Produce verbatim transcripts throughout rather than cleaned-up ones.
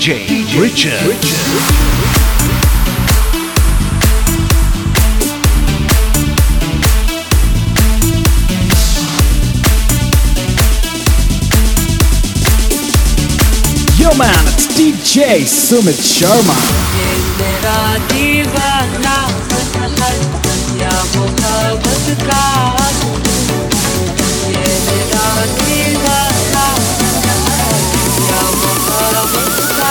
J Richard. Yo man, it's D J Sumit Sharma. ये मेरा दीवाना है या मोहब्बत का, ये मेरा दीवाना है या मोहब्बत का।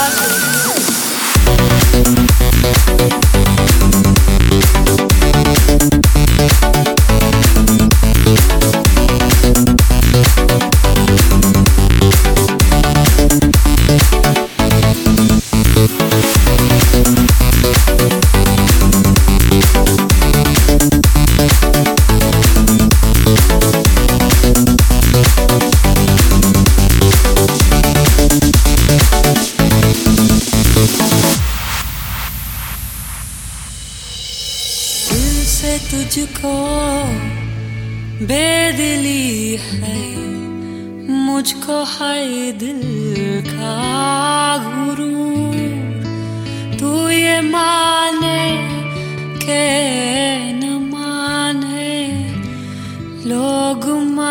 से तुझको बेदिली है, मुझको है दिल का गुरूर। तू ये माने के न माने, लोग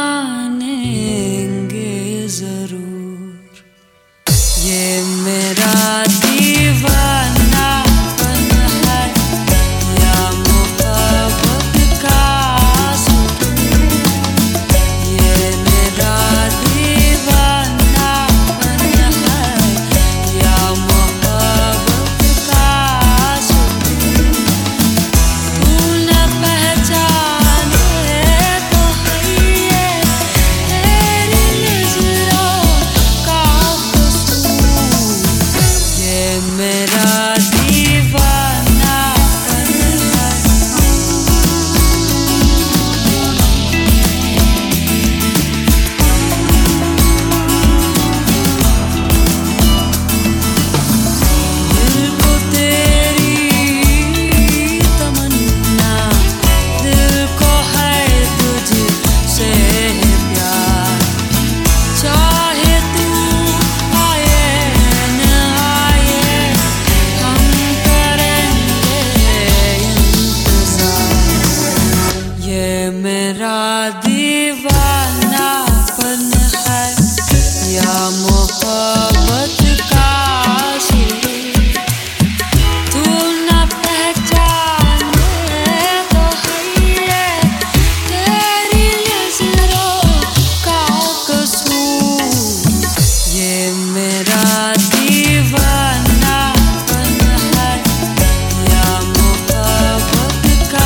मानेंगे जरूर। ये मेरा दीवाना दीवानापन है या मोहब्बत का सुरूर। तू न पहचाने तो है ये तेरी नजरों का कसूर। ये मेरा दीवानापन है या मोहब्बत का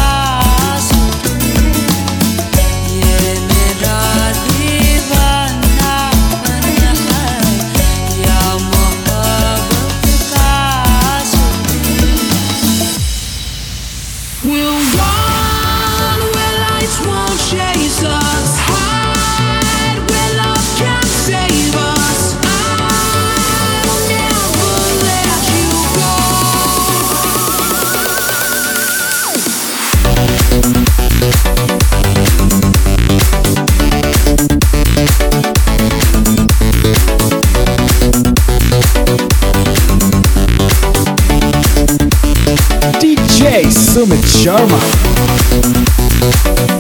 D J Sumit Sharma.